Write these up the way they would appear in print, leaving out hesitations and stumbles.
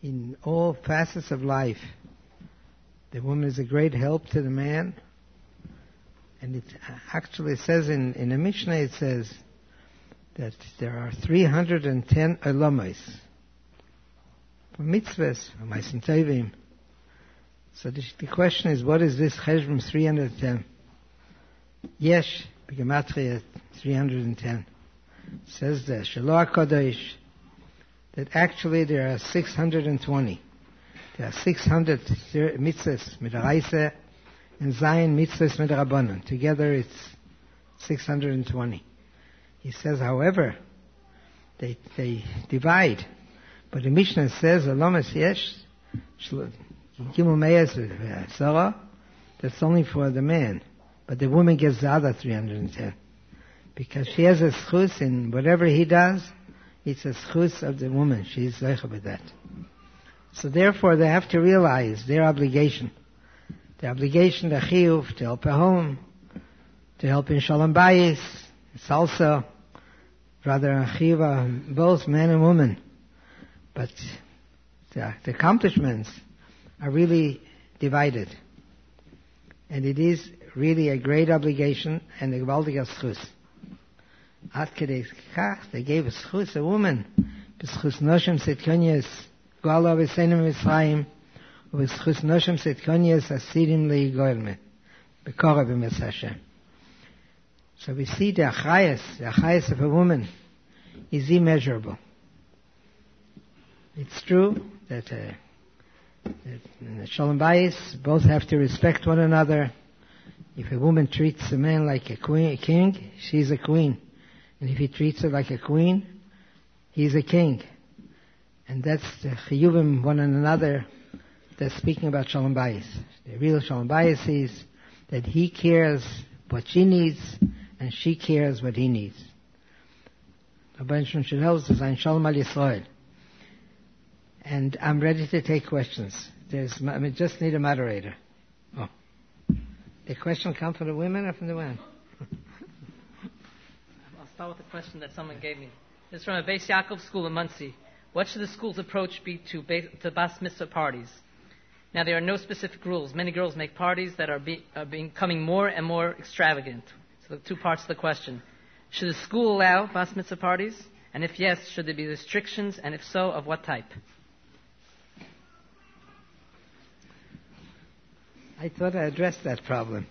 in all facets of life. The woman is a great help to the man. And it actually says in the Mishnah, it says that there are 310 olamas for mitzvahs, for ma'asim tovim. So the question is, what is this cheshbon 310? Yesh, b'gematria 310. It says there, Shelo HaKadosh, that actually there are 620. There are 600 mitzvahs midaraisa and Zion mitzvahs midarabanan. Together it's 620. He says, however, they divide. But the Mishnah says, Olamas yesh, Gimel Meyes Sarah, that's only for the man. But the woman gets the other 310. Because she has a schus in whatever he does, it's a schus of the woman. She's zeicha with that. So therefore they have to realize their obligation. The obligation, the chiyuv, to help her home, to help in shalom bayis. It's also rather a chiyuv, both man and woman. But the accomplishments are really divided. And it is really a great obligation and a gewaltige schus. Ad kedei kach, they gave a schus, a woman, b'schus noshem setkonyes, goala v'seinem Mitzrayim, v'schus noshem setkonyes asirim leigoyme, b'korah b'metz Hashem. So we see the achayas of a woman is immeasurable. It's true that in the Shalom Bayis, both have to respect one another. If a woman treats a man like a king, she's a queen. And if he treats her like a queen, he's a king. And that's the chiyuvim one and another that's speaking about Shalom Bayis. The real Shalom Bayis is that he cares what she needs and she cares what he needs. Rabbi Shalom Shel Zayin Shalom Al Yisrael. And I'm ready to take questions. I just need a moderator. Oh. The question come from the women or from the men? I'll start with a question that someone gave me. This is from a Beis Yaakov school in Monsey. What should the school's approach be to bas mitzvah parties? Now, there are no specific rules. Many girls make parties that are becoming more and more extravagant. So the two parts of the question. Should the school allow bas mitzvah parties? And if yes, should there be restrictions? And if so, of what type? I thought I addressed that problem.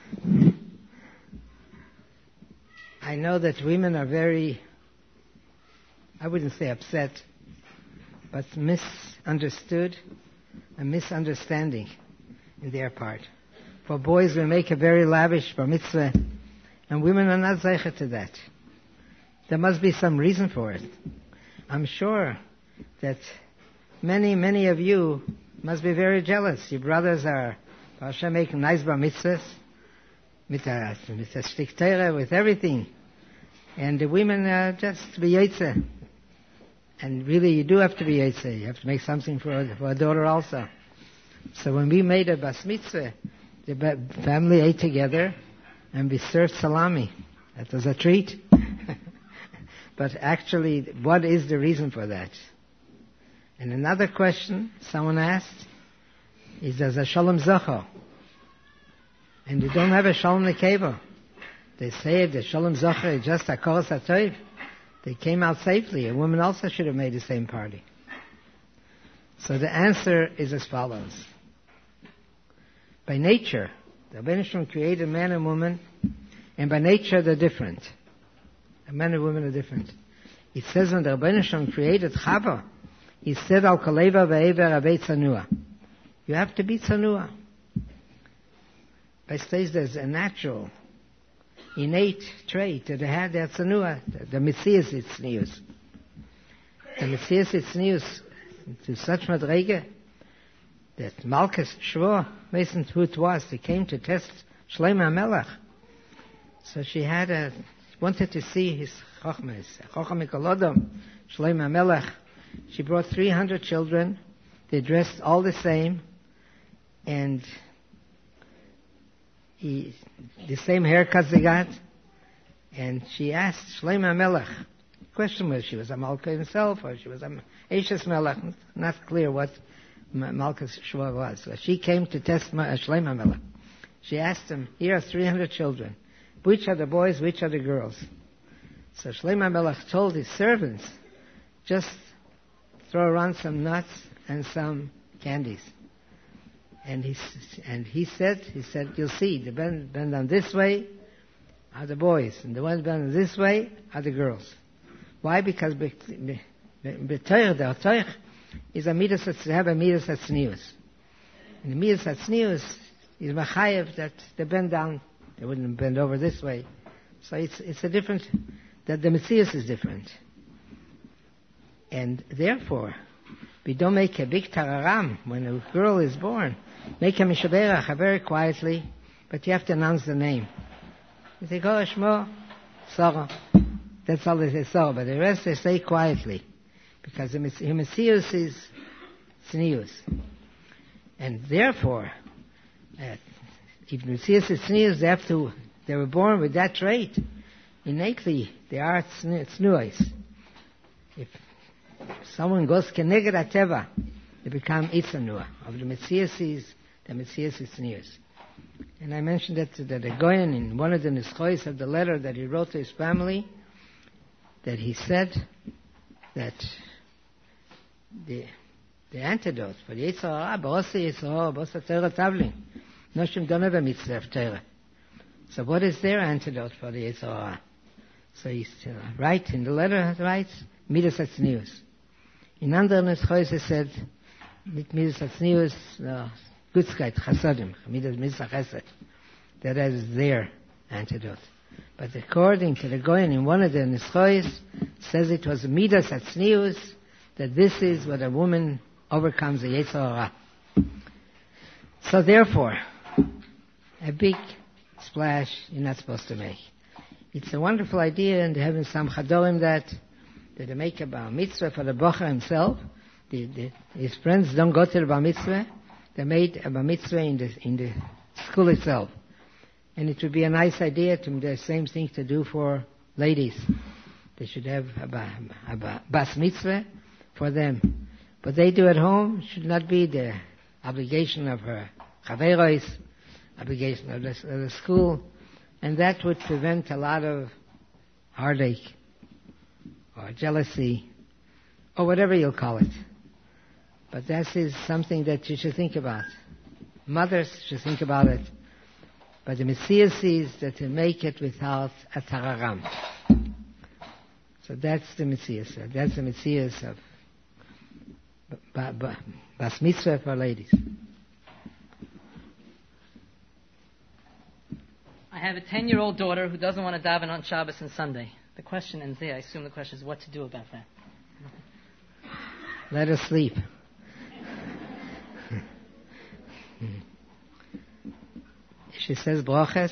I know that women are very, I wouldn't say upset, but misunderstood, a misunderstanding in their part. For boys, we make a very lavish bar mitzvah, and women are not zeicha to that. There must be some reason for it. I'm sure that many of you must be very jealous. Your brothers are Hashem making nice bar mitzvahs, with a shtik Torah, with everything. And the women are just to be yotze. And really, you do have to be yotze. You have to make something for a daughter also. So when we made a bas mitzvah, the family ate together, and we served salami. That was a treat. But actually, what is the reason for that? And another question someone asked, is there's a shalom zocha, and you don't have a shalom nekeva. They say the shalom zocha is just a koros hatoiv. They came out safely. A woman also should have made the same party. So the answer is as follows. By nature, the Rebbeinu Shalom created man and woman, and by nature they're different. Men and women are different. It says when the Rebbeinu Shalom created Chava, he said al koleva ve'ever avei tzanua. You have to be tzanua. By says there's a natural, innate trait that they had, their tzanua, the Metzias Itznius. The Metzias Itznius, to such madrege, that Malchus Shvor, listen who it was, they came to test Shlomo HaMelech. So she wanted to see his chochmas, Chocham Mikolodom, Shlomo HaMelech. She brought 300 children. They dressed all the same. And the same haircuts they got. And she asked Shlomo HaMelech, question was she was a Malka himself or she was a Eishes Melech. Not clear what Malka's Shua was. So she came to test Shlomo Melech. She asked him, here are 300 children. Which are the boys, which are the girls? So Shlomo Melech told his servants, just throw around some nuts and some candies. And he said, you'll see, the bend on this way are the boys, and the ones bend on this way are the girls. Why? Because the Torah is a midas hatznius. And the midas hatznius is machayev that they bend down, they wouldn't bend over this way. So it's a different, that the Messias is different. And therefore, we don't make a big tararam when a girl is born. Make a mishaberach very quietly, but you have to announce the name. You say, go Shmo, Sarah. That's all they say, Sarah. But the rest they say quietly. Because the Messias is tznius. And therefore, if the Messias is tznius, they were born with that trait. Innately, they are tznuos. If someone goes keneged ateva, they become itzanua. Of the Messias is tznius. And I mentioned that the Goyen, in one of the nischois of the letter that he wrote to his family, that he said that the antidote for the Yetzer Hara, b'osa Yetzer Hara, b'osa Torah Tavlin. Noshim don't have a mitzvah of Torah. So what is their antidote for the Yetzer Hara? So he's right in the letter, writes, Midas Hatznius. In other nischois he said, mit Midas Hatznius, Gutzkeit, Chasadim, Midas Chesed. That is their antidote. But according to the Goyen, in one of the nischois, says it was Midas Hatznius, that this is what a woman overcomes the Yetzer Hara. So therefore, a big splash you're not supposed to make. It's a wonderful idea, and they have in some Chadorim that they make a bar mitzvah for the bocher himself. His friends don't go to the bar mitzvah. They made a bar mitzvah in the school itself. And it would be a nice idea to the same thing to do for ladies. They should have a bas mitzvah for them. What they do at home should not be the obligation of her chaveros, obligation of the school, and that would prevent a lot of heartache or jealousy or whatever you'll call it. But that is something that you should think about. Mothers should think about it. But the Messiah sees that to make it without a tararam. So that's the Messiah. That's the Messiah of bas mitzvah for ladies. I have a 10-year-old daughter who doesn't want to daven on Shabbos and Sunday. The question ends there. I assume the question is what to do about that. Let her sleep. If she says brachas,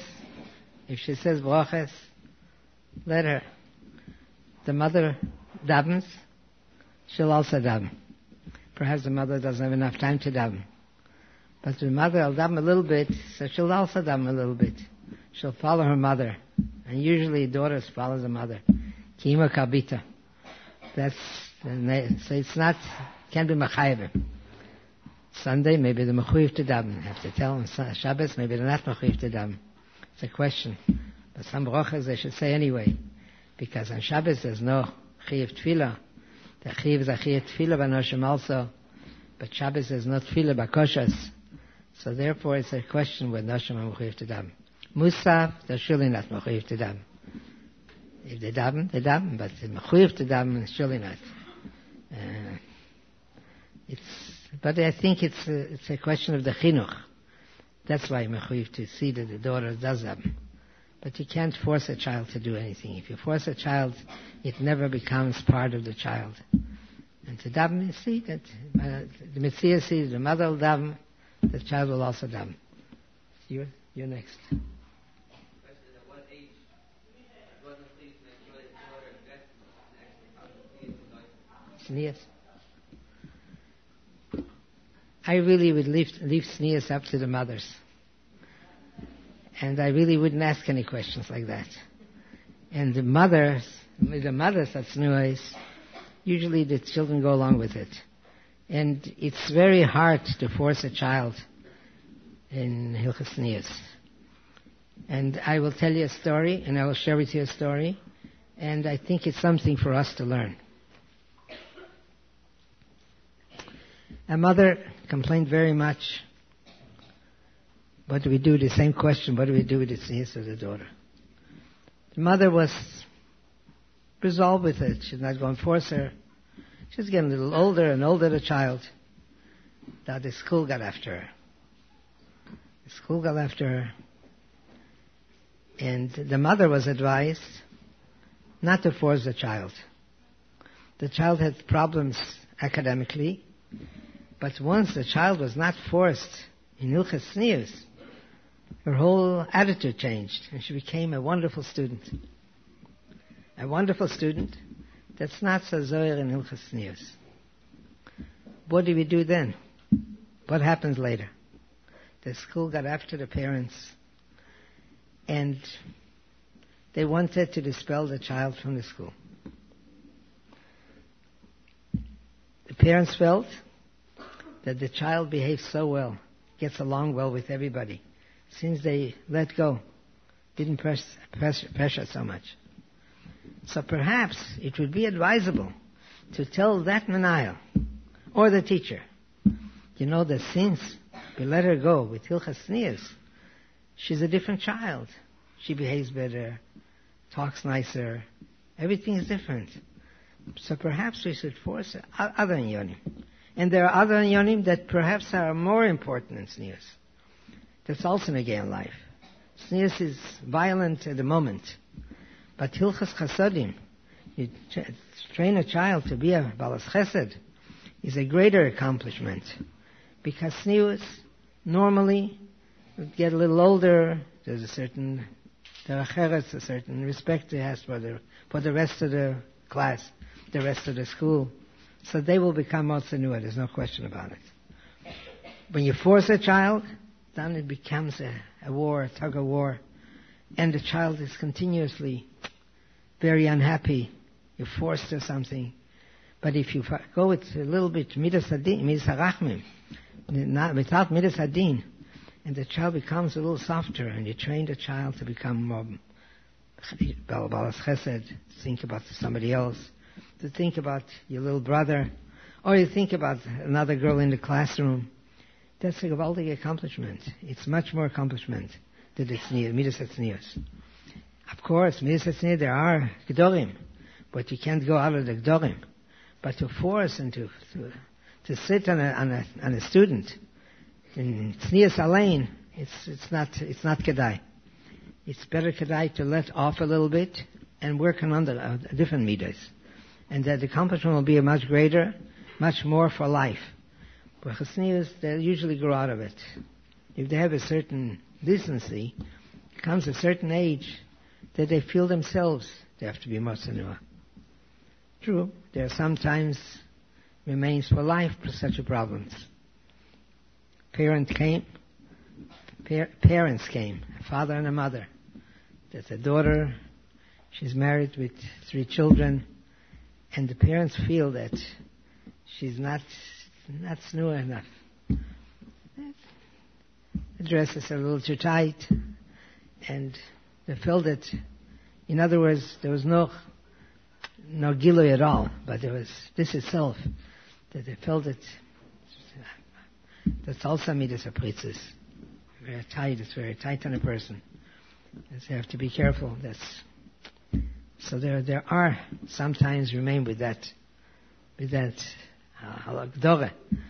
let her. The mother davens, she'll also daven. Perhaps the mother doesn't have enough time to daven. But the mother will daven a little bit, so she'll also daven a little bit. She'll follow her mother. And usually daughters follow the mother. Kima kabita. So it's not, can't be machayevim. Sunday, maybe the mechuyev to daven. Have to tell them. Shabbos, maybe they're not mechuyev to daven. It's a question. But some brachas they should say anyway. Because on Shabbos there's no chiyev tefillah. The chiyev is a chiyev tefillah b'noshim also. But Shabbos there's no tefillah b'koshas. So therefore it's a question whether noshim are mechuyev to daven. Musaf, they're surely not mechuyev to daven. If they daven, but the mechuyev to daven is surely not. But I think it's a question of the chinuch. That's why mechuyev to see that the daughter does daven. But you can't force a child to do anything. If you force a child, it never becomes part of the child. And to daven, you see that the Messiah sees the mother will daven, the child will also daven. You're next. Sneers. I really would leave sneers up to the mothers. And I really wouldn't ask any questions like that. And the mothers with the mother's tznuos, usually the children go along with it. And it's very hard to force a child in Hilchos Tznius. And I will tell you a story, and I will share with you a story, and I think it's something for us to learn. A mother complained very much. What do we do? The same question, what do we do with the tznius of the daughter? The mother was resolved with it. She's not going to force her. She's getting a little older and older, the child. Now the school got after her. The school got after her. And the mother was advised not to force the child. The child had problems academically, but once the child was not forced in Hilchos Tznius, her whole attitude changed, and she became a wonderful student. A wonderful student that's not so zohar in Hilchos Tznius. What do we do then? What happens later? The school got after the parents, and they wanted to expel the child from the school. The parents felt that the child behaves so well, gets along well with everybody, since they let go, didn't pressure so much. So perhaps it would be advisable to tell that menayel or the teacher, you know that since we let her go with Hilchos Tznius, she's a different child. She behaves better, talks nicer, everything is different. So perhaps we should force other inyonim. And there are other inyonim that perhaps are more important than tznius. That's also negay in life. Tznius is violent at the moment. But Hilchos Chasodim, you train a child to be a balas chesed, is a greater accomplishment. Because tznius, normally, you get a little older, there's a certain derech, a certain respect it has for the rest of the class, the rest of the school. So they will become more tzniut, there's no question about it. When you force a child, then it becomes a war, a tug of war. And the child is continuously very unhappy. You forced her something. But if you go with a little bit midas hadin, midas harachmim, without midas hadin, and the child becomes a little softer, and you train the child to become more balas chesed, think about somebody else, to think about your little brother, or you think about another girl in the classroom, that's a gewaldige accomplishment. It's much more accomplishment than the midas tznius. Of course, midas tznius, there are gedorim, but you can't go out of the gedorim. But to force and to sit on a student in tznius alain, it's not kedai. It's better kedai to let off a little bit and work on under different midas, and that the accomplishment will be a much greater, much more for life. But tznius, they usually grow out of it. If they have a certain decency, it comes a certain age that they feel themselves they have to be more tzniut. True, there are sometimes remains for life for such problems. Parents came, a father and a mother. There's a daughter, she's married with 3 children, and the parents feel that she's not tzniut enough. The dress is a little too tight, and they felt that, in other words, there was no gilui at all, but there was this itself, that they felt that that's also midas apritzis. Very tight, it's very tight on a person. And so you have to be careful. So there are sometimes remain with that halakdore,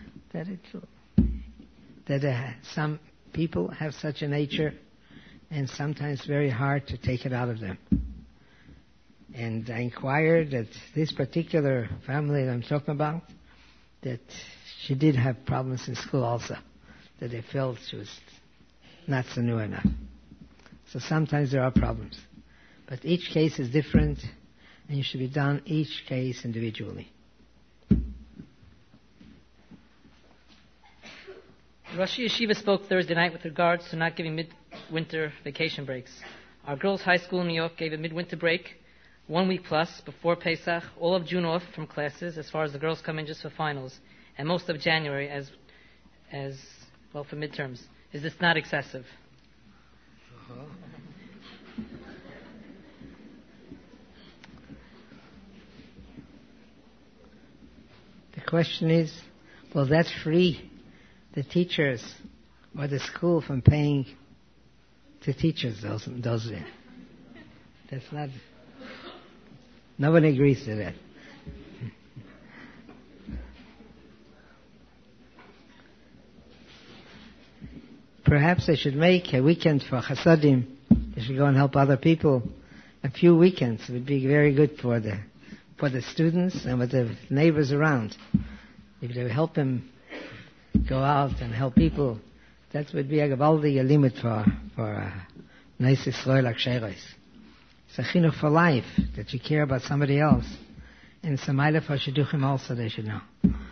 that some people have such a nature, and sometimes very hard to take it out of them. And I inquired that this particular family that I'm talking about, that she did have problems in school also, that they felt she was not tzniut enough. So sometimes there are problems. But each case is different, and you should be done each case individually. Rosh Yeshiva spoke Thursday night with regards to not giving midwinter vacation breaks. Our girls' high school in New York gave a midwinter break 1 week plus before Pesach, all of June off from classes as far as the girls come in just for finals, and most of January as well for midterms. Is this not excessive? The question is, will that free the teachers or the school from paying to teachers those that's not, nobody agrees to that. Perhaps they should make a weekend for Chasadim. They should go and help other people. A few weekends would be very good for the students and for the neighbors around. If they help them go out and help people, that would be a gewaldige limit for Neis Yisrael Aksheros. It's a chinuch for life, that you care about somebody else. And it's a mile for shidduchim also, they should know.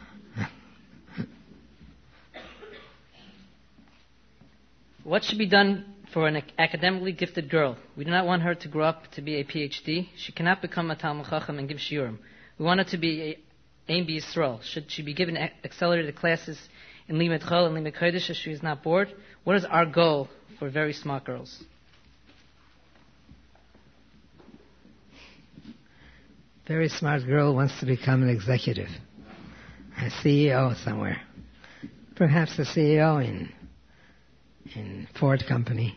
What should be done for an academically gifted girl? We do not want her to grow up to be a PhD. She cannot become a Talmud Chacham and give shiurim. We want her to be a Ein B'Yisrael. Should she be given accelerated classes in Limud Chol and Limud Kodesh if she is not bored? What is our goal for very smart girls? Very smart girl wants to become an executive, a CEO somewhere. Perhaps a CEO in Ford Company.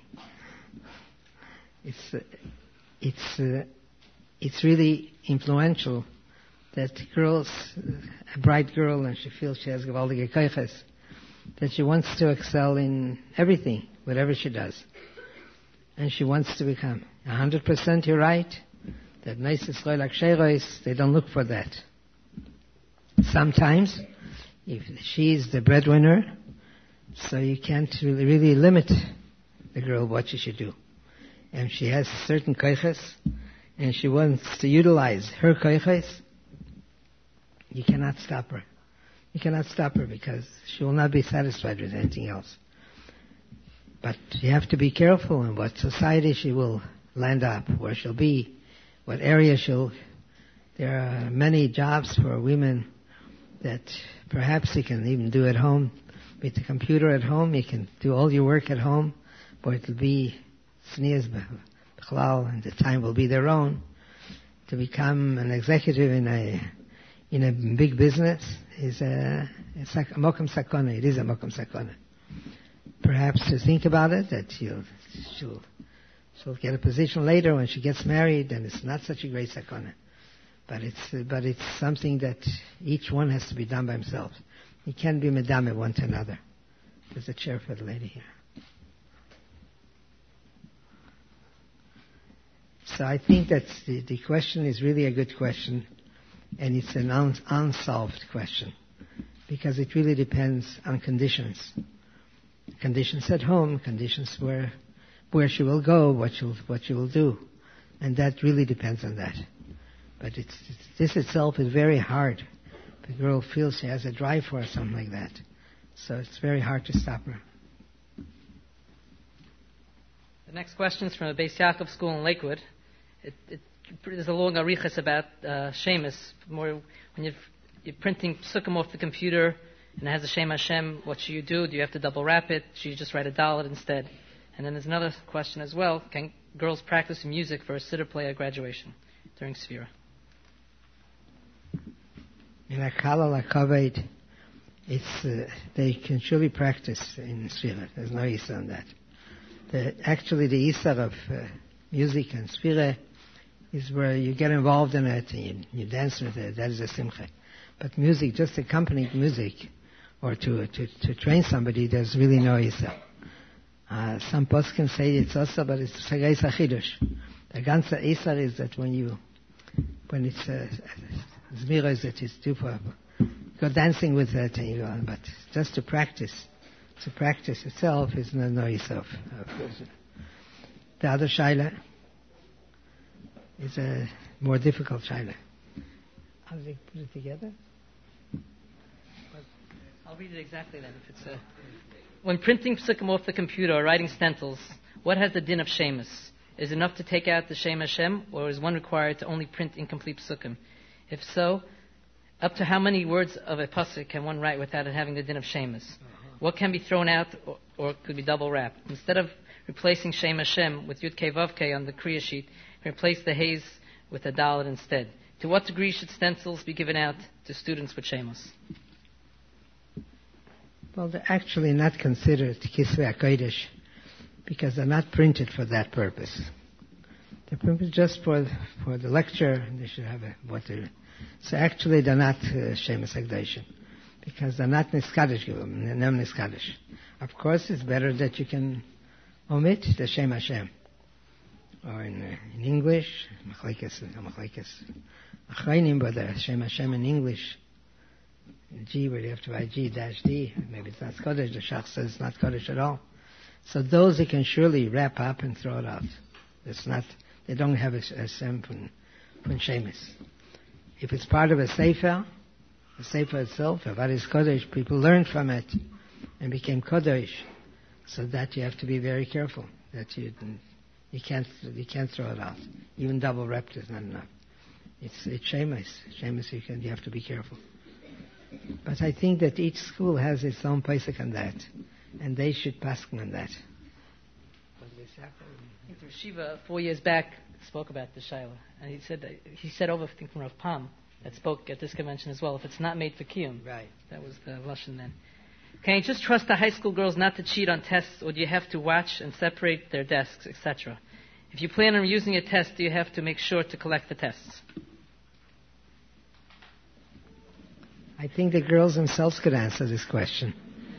It's really influential that girls, a bright girl, and she feels she has gewaldige koiches, that she wants to excel in everything, whatever she does. And she wants to become 100%, you're right, that Neis Yisrael Aksheros, they don't look for that. Sometimes, if she is the breadwinner, so you can't really limit the girl what she should do. And she has certain koiches, and she wants to utilize her koiches, you cannot stop her. You cannot stop her because she will not be satisfied with anything else. But you have to be careful in what society she will land up, where she'll be, what area there are many jobs for women that perhaps you can even do at home. With the computer at home, you can do all your work at home, but it'll be sneers b'chlal, and the time will be their own. To become an executive in a big business it's like a mokum sakona. It is a mokum sakona. Perhaps to think about it, that she'll get a position later when she gets married, and it's not such a great sakona. But it's something that each one has to be done by himself. You can't be medame one to another. There's a chair for the lady here. So I think that the question is really a good question, and it's an unsolved question, because it really depends on conditions. Conditions at home, conditions where she will go, what she will do, and that really depends on that. But this itself is very hard. The girl feels she has a drive for it, something like that. So it's very hard to stop her. The next question is from the Beis Yaakov School in Lakewood. There's a long arichas about Shemus. More when you're printing psukim off the computer and it has a Shem Hashem, what should you do? Do you have to double wrap it? Should you just write a dalet instead? And then there's another question as well. Can girls practice music for a sitter play at graduation during Sfira? In a Kalal HaKaved, they can surely practice in Sfira. There's no Isser on that. Actually, the Isser of music and Sfira is where you get involved in it and you dance with it. That is a simcha. But music, just accompanying music, or to train somebody, there's really no Isser. Some poskim say it's also, but it's Sagais HaChidush. The ganze Isser is that when it's Zmira is that it's too far. Go dancing with it and you go on, but just to practice itself is no noise of. The other shaila is a more difficult shaila. How do they put it together? I'll read it exactly then. If when printing psukim off the computer or writing stencils, what has the din of shemus? Is it enough to take out the Shem Hashem, or is one required to only print incomplete psukim? If so, up to how many words of a pasuk can one write without it having the din of Shemus? What can be thrown out or could be double wrapped? Instead of replacing Shem Hashem with Yud Kei Vav Kei on the Kriya sheet, replace the Hays with a Dalet instead. To what degree should stencils be given out to students with Shemos? Well, they're actually not considered Kisvei HaKodesh because they're not printed for that purpose. They're printed just for the lecture, and they should have so actually they're not Shemus HaKadoshim because they're not Niskadish, they're not Niskadish. Of course, it's better that you can omit the Shem Hashem. Or in English, Machlekes Achreinim, but the Shem Hashem in English, G, where you have to write G-D, maybe it's not Kodesh, the Shach says it's not Kodesh at all. So those you can surely wrap up and throw it out. They don't have a Shem from Shemus. If it's part of a Sefer, the Sefer itself, what is Kodesh, people learned from it and became Kodesh. So that you have to be very careful that you can't throw it out. Even double wrapped is not enough. It's Shemus. Shemus you have to be careful. But I think that each school has its own pasuk on that, and they should pasuk on that. I think the Shiva 4 years back spoke about the Shaila, and he said over, I think from Rav Pam, that spoke at this convention as well. If it's not made for Kiyum, right? That was the Lashon then. Can you just trust the high school girls not to cheat on tests, or do you have to watch and separate their desks, etc.? If you plan on using a test, do you have to make sure to collect the tests? I think the girls themselves could answer this question.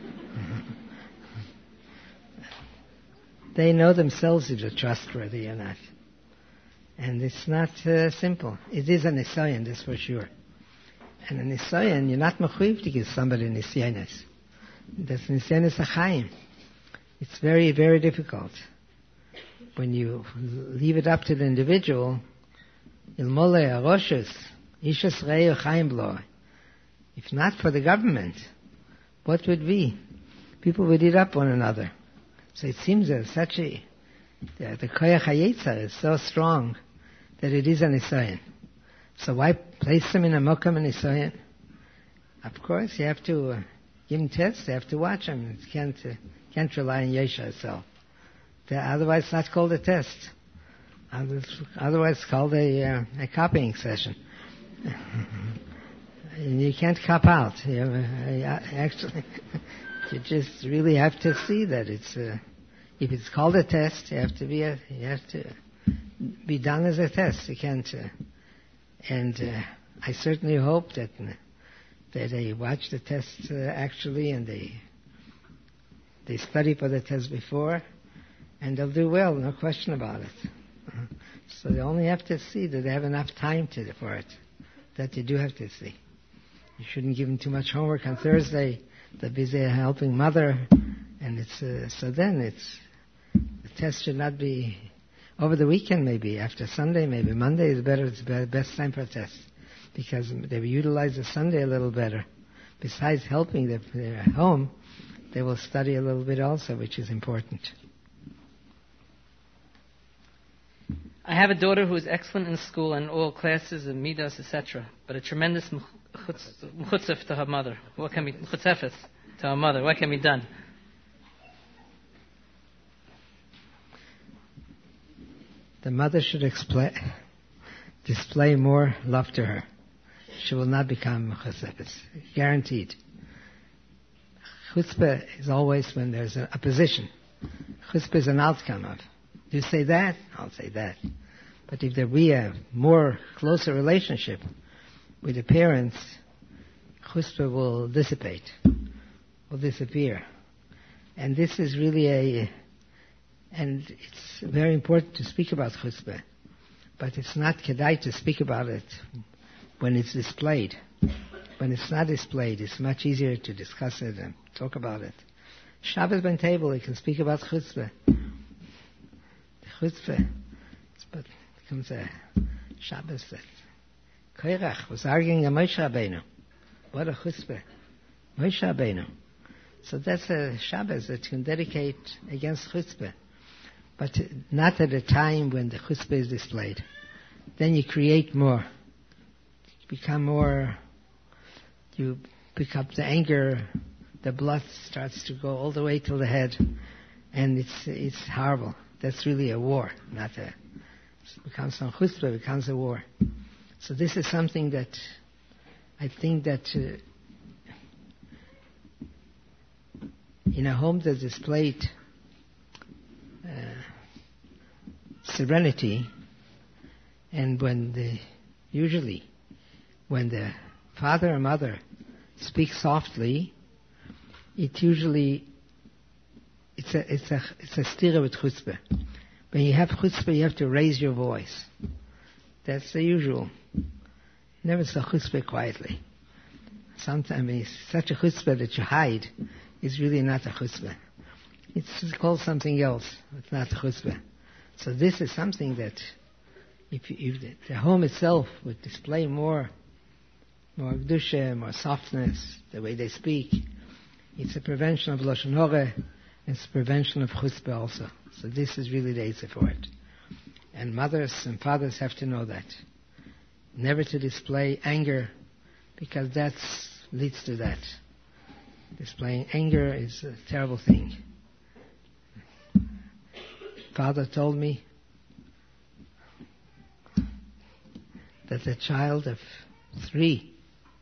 They know themselves if they're trustworthy or not. And it's not simple. It is a nisayon, that's for sure. And a nisayon, you're not mechuyev to give somebody nisyonos. That's nisyonos achayim. It's very, very difficult. When you leave it up to the individual, ilmole aroshes, ishas rei chayim blo. If not for the government, what would be? People would eat up one another. So it seems that the koyach hayetzer is so strong that it is a nisayon. So why place them in a mokam and nisayon? Of course, you have to give them tests. You have to watch them. You can't rely on Yesha itself. Otherwise, it's not called a test. Otherwise, it's called a copying session. And you can't cop out. Actually, you just really have to see that it's. If it's called a test, you have to be done as a test. You can't. I certainly hope that they watch the test actually, and they study for the test before, and they'll do well. No question about it. So they only have to see that they have enough time for it. That you do have to see. You shouldn't give them too much homework on Thursday. They're busy helping mother, and the test should not be over the weekend. Maybe after Sunday, maybe Monday is better. It's the best time for a test because they will utilize the Sunday a little better. Besides helping they're at home, they will study a little bit also, which is important. I have a daughter who is excellent in school and all classes and midas, etc., but a tremendous chutzef to her mother. What can be chutzefes to her mother? What can be done? The mother should display more love to her. She will not become chutzefes, guaranteed. Chutzpah is always when there's an opposition. Chutzpah is an outcome of. Do you say that? I'll say that. But if there be a more closer relationship with the parents, chutzpah will dissipate, will disappear. And this is really and it's very important to speak about chutzpah. But it's not kedai to speak about it when it's displayed. When it's not displayed, it's much easier to discuss it and talk about it. Shabbos ben table, you can speak about chutzpah. Chutzpah. But it comes a Shabbos that Koirach was arguing a Moshe Rabbeinu. What a chutzpah. Moshe Rabbeinu. So that's a Shabbos that you can dedicate against chutzpah. but not at a time when the chutzpah is displayed. Then you create more. You become more, you pick up the anger, the blood starts to go all the way to the head, and it's horrible. That's really a war, not a, it becomes some chutzpah, it becomes a war. So this is something that I think that in a home that's displayed serenity, and usually when the father or mother speak softly, it's a stira with chutzpah. When you have chutzpah, you have to raise your voice. That's the usual. Never say chutzpah quietly. Sometimes it's such a chutzpah that you hide. It's really not a chutzpah. It's called something else. It's not a chutzpah. So this is something that if the home itself would display more kedusha, more softness, the way they speak, it's a prevention of lashon hara, it's a prevention of chutzpah also. So this is really the answer for it. And mothers and fathers have to know that. Never to display anger, because that leads to that. Displaying anger is a terrible thing. Father told me that a child of 3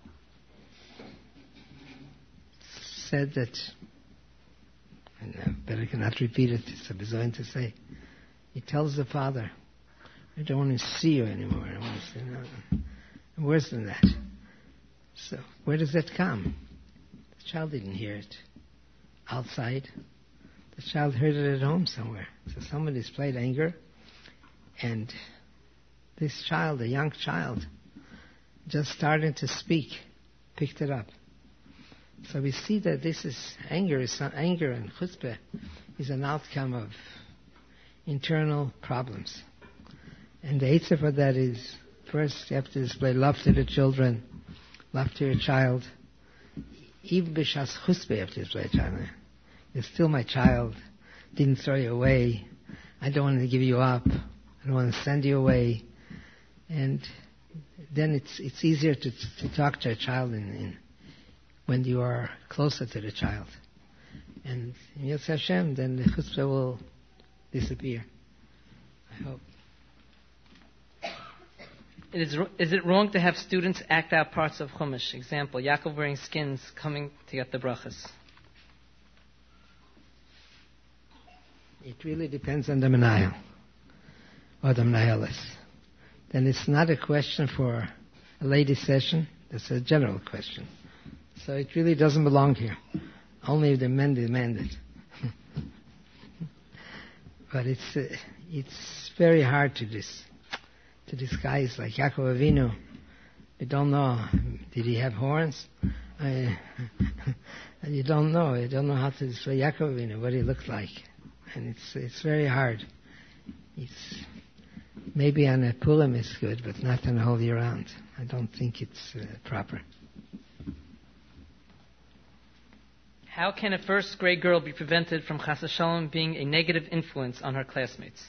said that, and I better cannot repeat it, it's a bizarre to say. He tells the father, I don't want to see you anymore. I want to say no. And worse than that. So where does that come? The child didn't hear it outside. The child heard it at home somewhere. So someone displayed anger, and this child, a young child, just starting to speak, picked it up. So we see that this is anger and chutzpah is an outcome of internal problems. And the answer for that is, first you have to display love to the children, love to your child. Even b'shas chutzpah you have to display a child. You're still my child, didn't throw you away, I don't want to give you up, I don't want to send you away. And then it's easier to talk to a child when you are closer to the child. And in Yirtzeh Hashem, then the chutzpah will disappear. I hope. Is it wrong to have students act out parts of Chumash? Example, Yaakov wearing skins coming to get the brachas. It really depends on the menayel or the menayelis. Then it's not a question for a ladies' session. It's a general question. So it really doesn't belong here. Only if the men demand it. But it's very hard to disguise, like Yaakov Avinu. We don't know. Did he have horns? You don't know. You don't know how to display Yaakov Avinu, what he looked like. And it's very hard. It's maybe on a Purim it's good, but not on a whole year round. I don't think it's proper. How can a first grade girl be prevented from chas v'shalom being a negative influence on her classmates?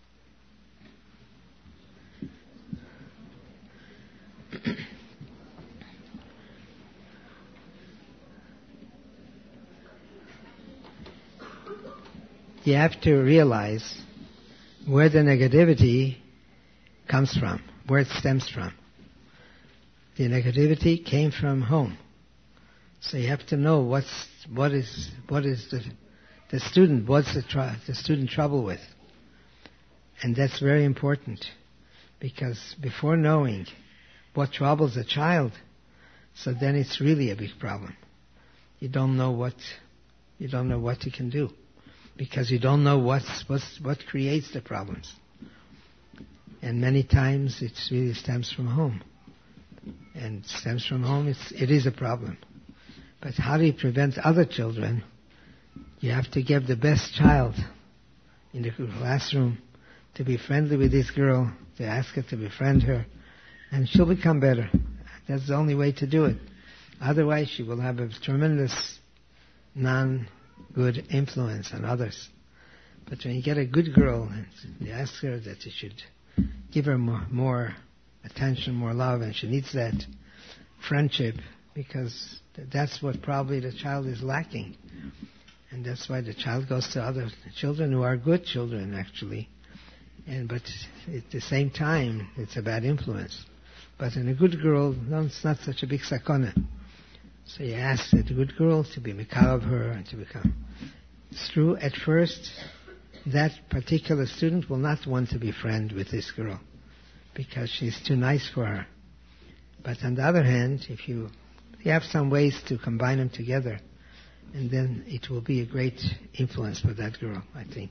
You have to realize where the negativity comes from, where it stems from. The negativity came from home. So you have to know what is the student, what's the student trouble with. And that's very important, because before knowing what troubles a child, so then it's really a big problem. You don't know what you can do, because you don't know what creates the problems. And many times it really stems from home. And stems from home, it is a problem. But how do you prevent other children? You have to give the best child in the classroom to be friendly with this girl, to ask her to befriend her, and she'll become better. That's the only way to do it. Otherwise, she will have a tremendous non-good influence on others. But when you get a good girl, and you ask her that you should give her more attention, more love, and she needs that friendship, because that's what probably the child is lacking. And that's why the child goes to other children who are good children, actually. But at the same time, it's a bad influence. But in a good girl, no, it's not such a big sakana. So you ask the good girl to be mikal of her and to become. It's true, at first, that particular student will not want to be friend with this girl because she's too nice for her. But on the other hand, if you have some ways to combine them together, and then it will be a great influence for that girl, I think.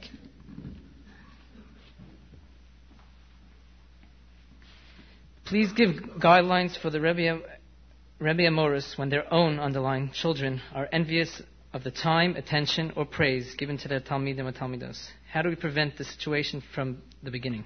Please give guidelines for the Rebbe Amoris when their own, underlined, children are envious of the time, attention, or praise given to their Talmidim or Talmidos. How do we prevent the situation from the beginning?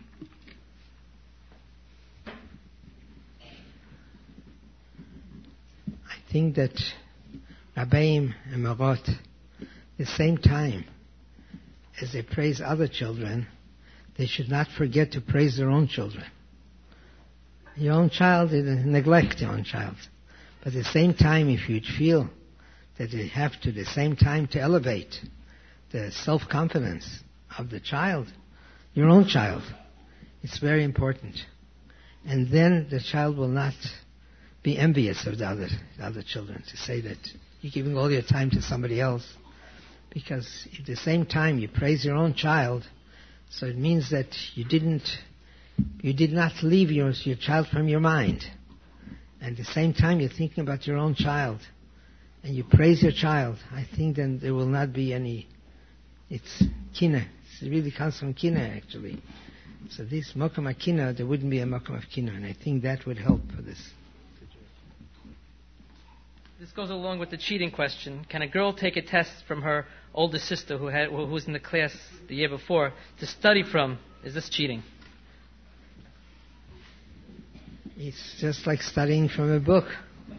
I think that Rabbeim and Marot, the same time as they praise other children, they should not forget to praise their own children. Your own child, neglect your own child. But at the same time, if you'd feel that you have to, at the same time, to elevate the self-confidence of the child, your own child, it's very important. And then the child will not be envious of the other children, to say that you're giving all your time to somebody else. Because at the same time you praise your own child, so it means that you did not leave your child from your mind. And at the same time you're thinking about your own child, and you praise your child. I think then there will not be any, it's kina. It really comes from kina, actually. So this mokum kina, there wouldn't be a mokum of kina, and I think that would help for this. This goes along with the cheating question. Can a girl take a test from her older sister who was in the class the year before to study from? Is this cheating? It's just like studying from a book.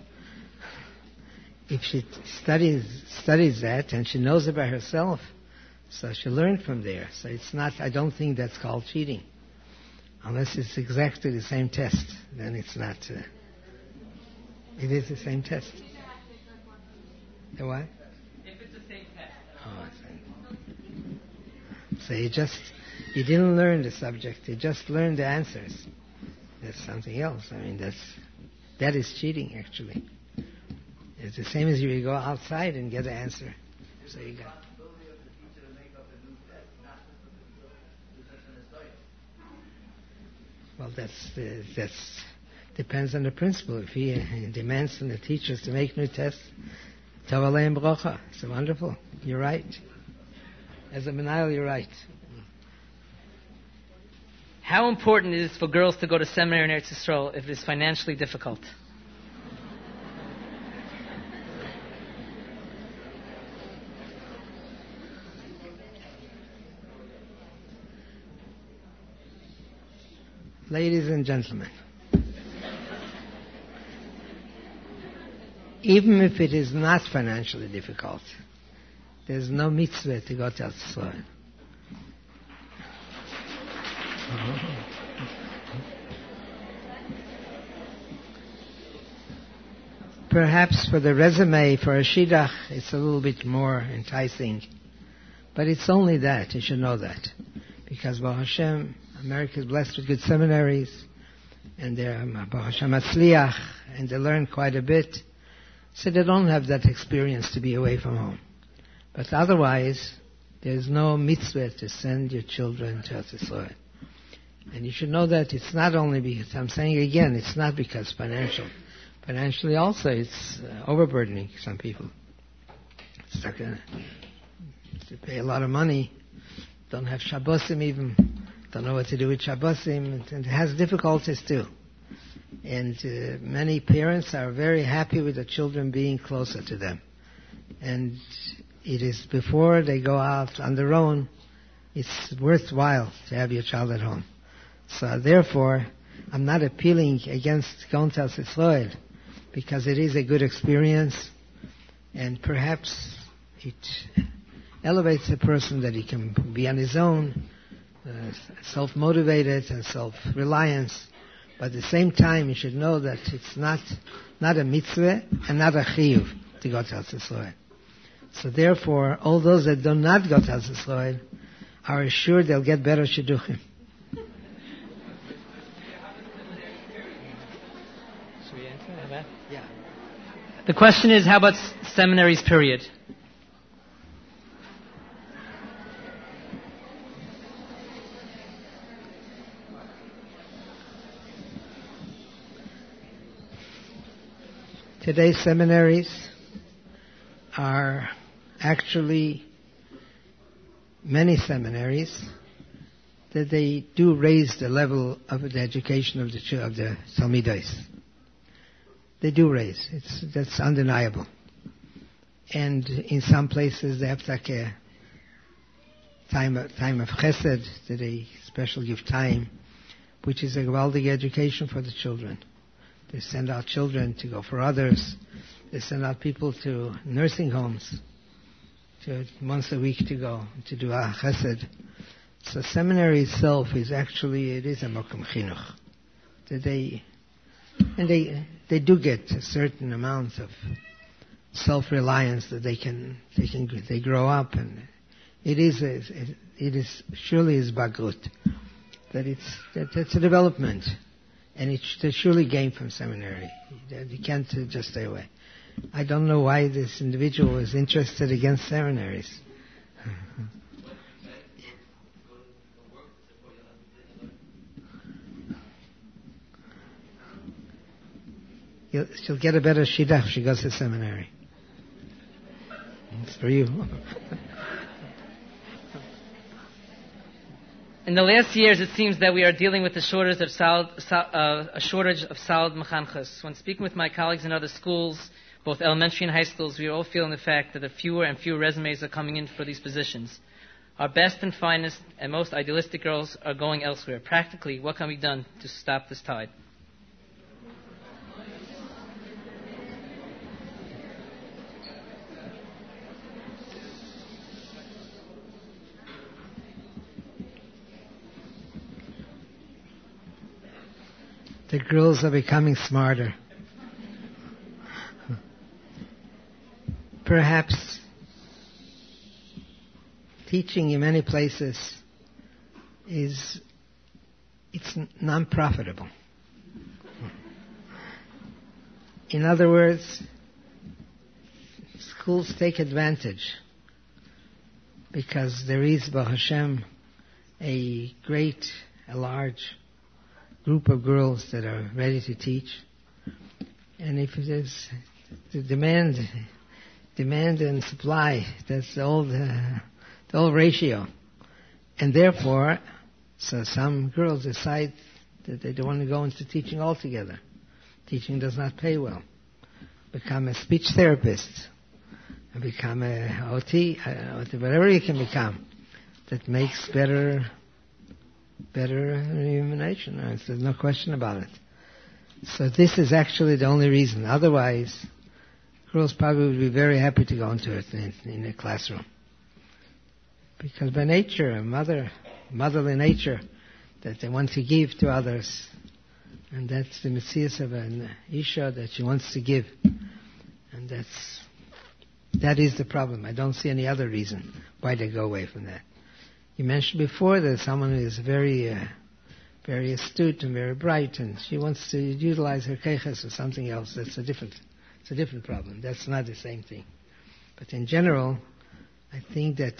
If she studies that and she knows about herself, so she'll learn from there. So it's not, I don't think that's called cheating. Unless it's exactly the same test, then it's not. It is the same test. The what? If it's the same test. Oh, so you didn't learn the subject, you just learned the answers. That's something else. I mean, that is cheating, actually. It's the same as you go outside and get the answer. So you got. Well, that's depends on the principal. If he demands from the teachers to make new tests, tov aleim bracha. It's wonderful. You're right. As a menayel, you're right. How important is it for girls to go to seminary in Eretz Yisrael if it is financially difficult? Ladies and gentlemen, even if it is not financially difficult, there's no mitzvah to go to Eretz Yisrael. Perhaps for the resume, for a shidduch, it's a little bit more enticing. But it's only that, you should know that. Because Baruch Hashem, America is blessed with good seminaries, and they're Baruch Hashem Matzliach, and they learn quite a bit. So they don't have that experience to be away from home. But otherwise, there's no mitzvah to send your children to Eretz Yisrael. And you should know that it's not only because, I'm saying again, it's not because financial. Financially also, it's overburdening some people. It's like to pay a lot of money, don't have Shabbosim even, don't know what to do with Shabbosim, and it has difficulties too. And many parents are very happy with the children being closer to them. And it is before they go out on their own, it's worthwhile to have your child at home. So therefore, I'm not appealing against going to Eretz Yisrael, because it is a good experience, and perhaps elevates a person that he can be on his own, self-motivated and self-reliance. But at the same time, you should know that it's not a mitzvah and not a chiyuv to go to Eretz Yisrael. So therefore, all those that do not go to Eretz Yisrael are assured they'll get better shidduchim. Should we answer? How about? Yeah. The question is, how about seminaries, period? Today's seminaries are actually many seminaries that they do raise the level of the education of the Talmidos. They do raise. That's undeniable. And in some places they have like a time of chesed, that they special give time, which is a gewaldige education for the children. They send out children to go for others. They send out people to nursing homes once a week to go to do a chesed. So seminary itself is actually, it is a mokum chinuch. They do get a certain amount of self-reliance that they grow up, and it is surely is bagrut, that it's a development. And they surely gain from seminary. You can't just stay away. I don't know why this individual is interested against seminaries. She'll get a better shidduch if she goes to seminary. It's for you. In the last years, it seems that we are dealing with a shortage of solid mechanchos. When speaking with my colleagues in other schools, both elementary and high schools, we are all feeling the fact that fewer and fewer resumes are coming in for these positions. Our best and finest and most idealistic girls are going elsewhere. Practically, what can be done to stop this tide? The girls are becoming smarter. Perhaps teaching in many places it's non-profitable. In other words, schools take advantage because there is, Baruch Hashem, a large group of girls that are ready to teach, and if there's the demand and supply, that's the old ratio, and therefore, so some girls decide that they don't want to go into teaching altogether. Teaching does not pay well. Become a speech therapist, and become a OT, whatever you can become, that makes better illumination. There's no question about it. So this is actually the only reason. Otherwise, girls probably would be very happy to go into it in a classroom. Because by nature, motherly nature, that they want to give to others. And that's the Messias of an Isha, that she wants to give. And that is the problem. I don't see any other reason why they go away from that. You mentioned before that someone is very astute and very bright, and she wants to utilize her keiches or something else. It's a different problem. That's not the same thing. But in general, I think that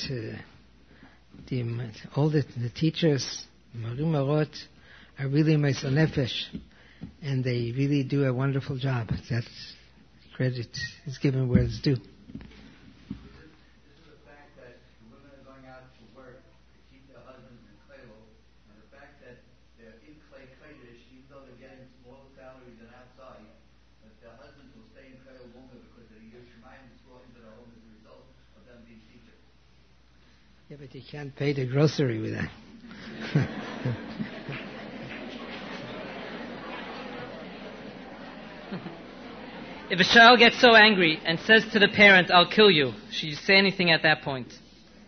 all the teachers, Morim Marot, are really Meisel Nefesh, and they really do a wonderful job. That credit is given where it's due. Yeah, but you can't pay the grocery with that. If a child gets so angry and says to the parent, "I'll kill you," should you say anything at that point?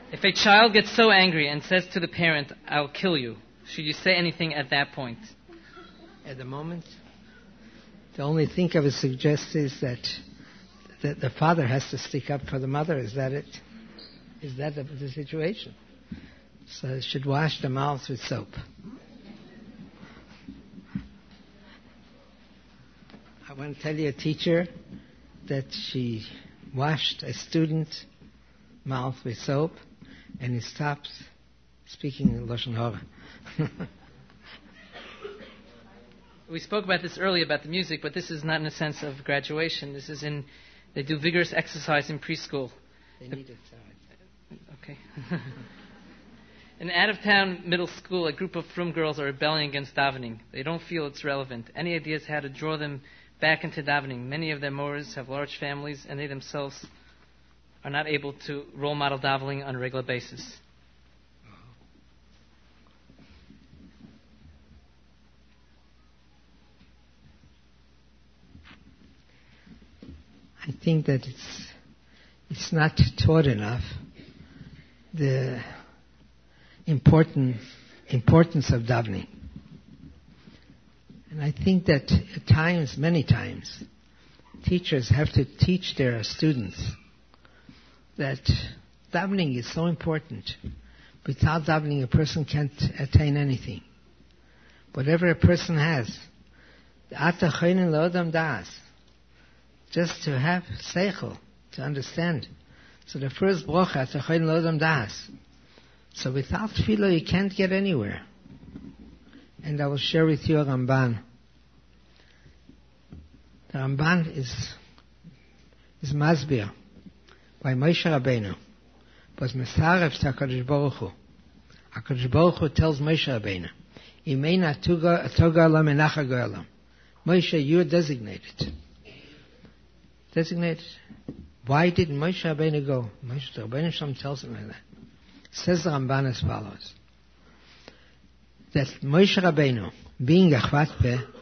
If a child gets so angry and says to the parent, "I'll kill you," should you say anything at that point? At the moment, the only thing I would suggest is that the father has to stick up for the mother. Is that it? Is that the situation? So they should wash their mouths with soap. I want to tell you a teacher that she washed a student's mouth with soap and he stopped speaking in Lashon Hara. We spoke about this earlier about the music, but this is not in a sense of graduation. This is they do vigorous exercise in preschool. They need it. Okay. In out-of-town middle school, a group of frum girls are rebelling against davening. They don't feel it's relevant. Any ideas how to draw them back into davening? Many of their mores have large families, and they themselves are not able to role model davening on a regular basis. I think that it's not taught enough the importance of davening. And I think that at times, many times, teachers have to teach their students that davening is so important. Without davening, a person can't attain anything. Whatever a person has, just to have seichel, to understand. So the first bracha, Atachon Lodam Das. So without tefillah, you can't get anywhere. And I will share with you a Ramban. The Ramban is Masbir by Moshe Rabbeinu. Was Mesaref to HaKadosh Baruch Hu. HaKadosh Baruch Hu tells Moshe Rabbeinu, Imeina toga olam enacha go'olam. Moshe, you're designated. Designated. Why did Moshe Rabbeinu go? Moshe Rabbeinu tells him like that. Says the Ramban as follows: that Moshe Rabbeinu, being a chvat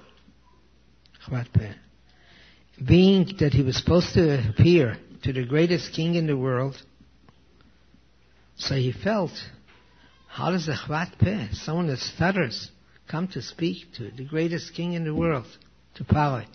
peh, being that he was supposed to appear to the greatest king in the world, so he felt, how does a chvat peh, someone that stutters, come to speak to the greatest king in the world, to Paro?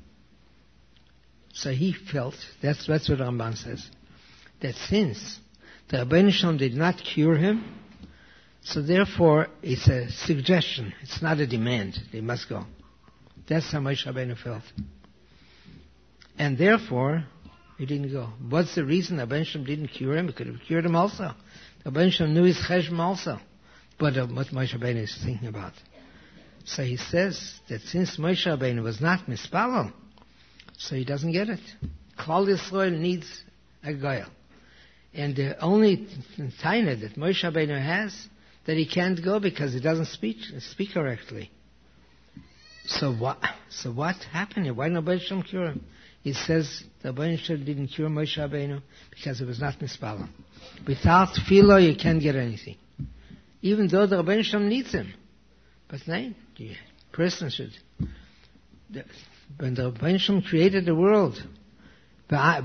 So he felt, that's what Ramban says, that since the Rebbeinu Shalom did not cure him, so therefore it's a suggestion, it's not a demand, they must go. That's how Moshe Rabbeinu felt. And therefore, he didn't go. What's the reason the Rebbeinu Shalom didn't cure him? He could have cured him also. The Rebbeinu Shalom knew his cheshm also. But what Moshe Rabbeinu is thinking about. So he says that since Moshe Rabbeinu was not mispalel, so he doesn't get it. Klal Yisrael needs a goyal. And the only taina that Moshe Rabbeinu has, that he can't go because he doesn't speak correctly. So what happened here? Why didn't Rebbeinu Shalom cure him? He says the Rebbeinu Shalom didn't cure Moshe Rabbeinu because it was not mispalel. Without tefillah, you can't get anything. Even though the Rebbeinu Shalom needs him. But no, the person should. When the Rebbeinu Shalom created the world, says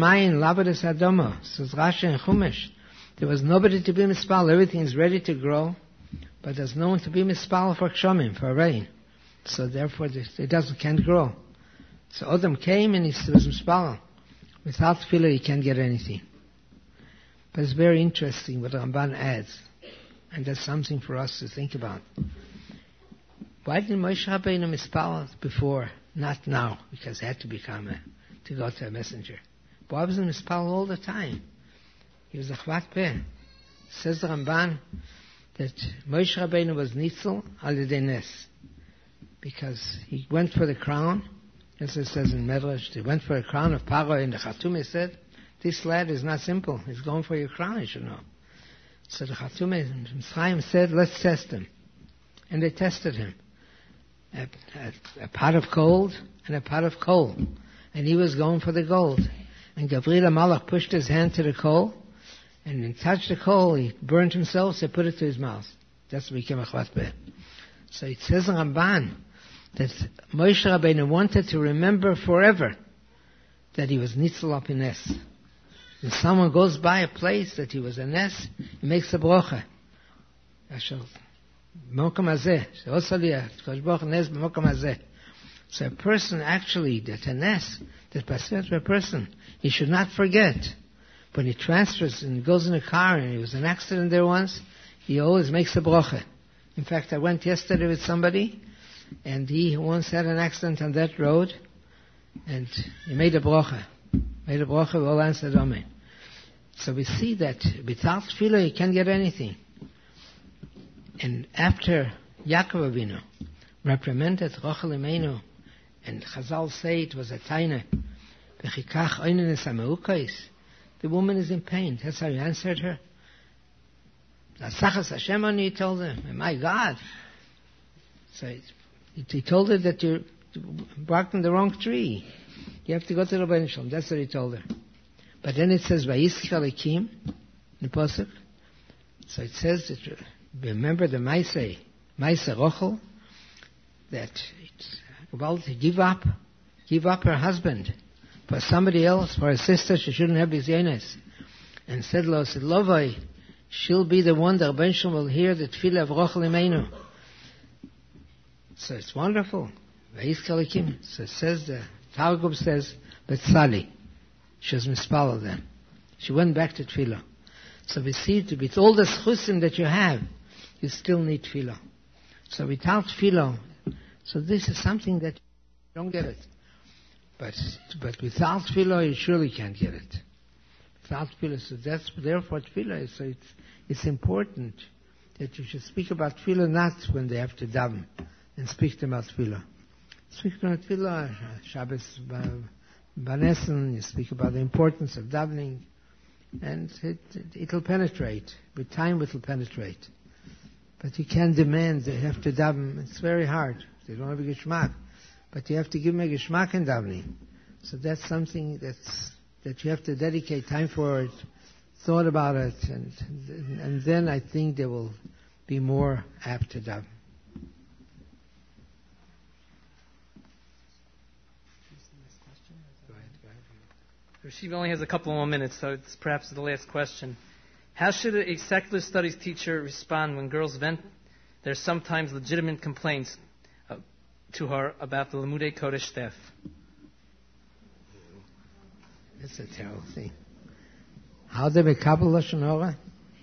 Rashi and Chumash, there was nobody to be mispal. Everything is ready to grow, but there's no one to be mispal for kshomim, for rain. So therefore, it can't grow. So Adam came and he was mispal. Without tefillah, you can't get anything. But it's very interesting what Ramban adds, and that's something for us to think about. Why didn't Moshe Rabbeinu mispal before? Not now, because he had to become to go to a messenger. But why was he mispal all the time? He was a chvat peh. Says the Ramban that Moshe Rabbeinu was nitzel al yedei nes, because he went for the crown, as it says in Medrash, he went for a crown of Paro, and the Chatume said, this lad is not simple, he's going for your crown, you should know. So the Chatume in Mitzrayim said, let's test him. And they tested him. A pot of gold and a pot of coal. And he was going for the gold. And Gabriel Malach pushed his hand to the coal, and when he touched the coal, he burned himself, so he put it to his mouth. That's what became a chvat peh. So it says in Ramban that Moshe Rabbeinu wanted to remember forever that he was nitzel al pi nes. When someone goes by a place that he was a nes, he makes a brocha. So a person actually, that a nes, that passes to a person, he should not forget. When he transfers and goes in a car and there was an accident there once, he always makes a brocha. In fact, I went yesterday with somebody, and he once had an accident on that road, and he made a brocha. We all answered Amen. So we see that without tefillah you can't get anything. And after Yaakov Avinu reprimanded Rachel Imenu, and Chazal say it was a taina, the woman is in pain. That's how he answered her. Asachas Hashem on you, he told her. My God. So he told her that you barked on the wrong tree. You have to go to the Rebbeinu Shalom. That's what he told her. But then it says, Vayiskar Ekim, in the Pasuk. So it says that, remember the Maise Rochel, that it's about to give up her husband for somebody else, for a sister. She shouldn't have his yenes. And said Lovai, she'll be the one that Rebbeinu Shalom will hear the tefillah of Rochel Imenu. So it's wonderful. Vayiskar Ekim. So it says, the Targum says, Betzali. She was mispallel then. She went back to tefillah. So we see, with all the schusim that you have, you still need tefillah. So without tefillah, so this is something that you don't get it. But without tefillah, you surely can't get it. Without tefillah, so that's therefore tefillah. So it's important that you should speak about tefillah not when they have to daven, and speak to them about tefillah. Speak about tefillah, Shabbos, Banessen, you speak about the importance of davening, and it'll penetrate. With time it'll penetrate. But you can't demand they have to daven. It's very hard. They don't have a geschmack. But you have to give them a geschmack in davening. So that's something that you have to dedicate time for it, thought about it, and then I think they will be more apt to daven. Rashiv only has a couple more minutes, so it's perhaps the last question. How should a secular studies teacher respond when girls vent their sometimes legitimate complaints to her about the Limudei Kodesh staff? It's a terrible thing. How they mekabel Lashon Hara?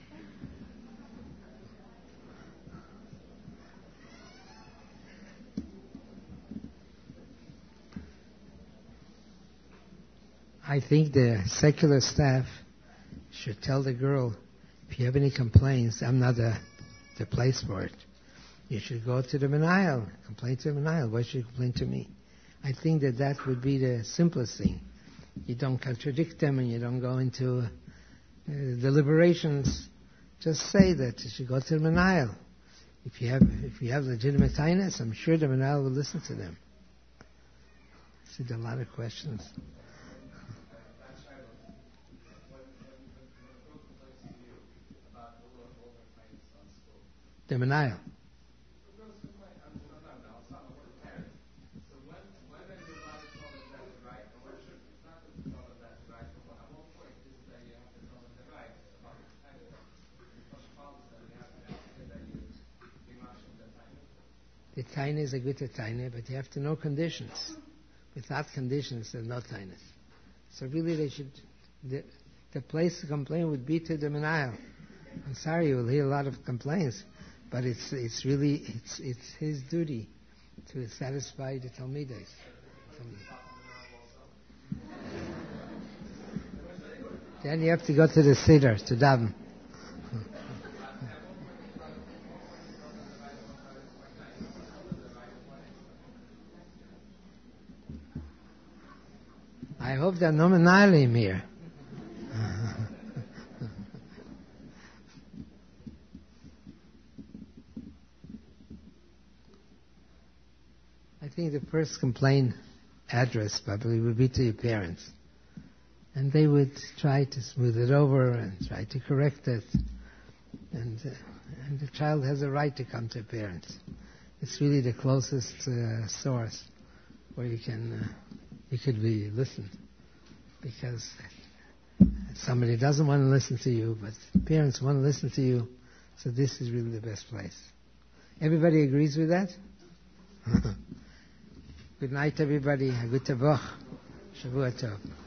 I think the secular staff should tell the girl, if you have any complaints, I'm not the place for it. You should go to the Menayel, complain to the Menayel. Why should you complain to me? I think that would be the simplest thing. You don't contradict them and you don't go into deliberations. Just say that you should go to the Menayel. If you have legitimate kindness, I'm sure the Menayel will listen to them. I see there are a lot of questions. The Menayel. The taina is a good taina, but you have to know conditions. Without conditions, there's no tainas. So really, the place to complain would be to the Menayel. I'm sorry, you will hear a lot of complaints, but it's his duty to satisfy the Talmides. Then you have to go to the Siddur to daven. I hope there are no Menalim here. I think the first complaint address probably would be to your parents. And they would try to smooth it over and try to correct it. And the child has a right to come to parents. It's really the closest source where you could be listened. Because somebody doesn't want to listen to you, but parents want to listen to you, so this is really the best place. Everybody agrees with that? Good night, everybody. Good Tavach. Shavua Tov.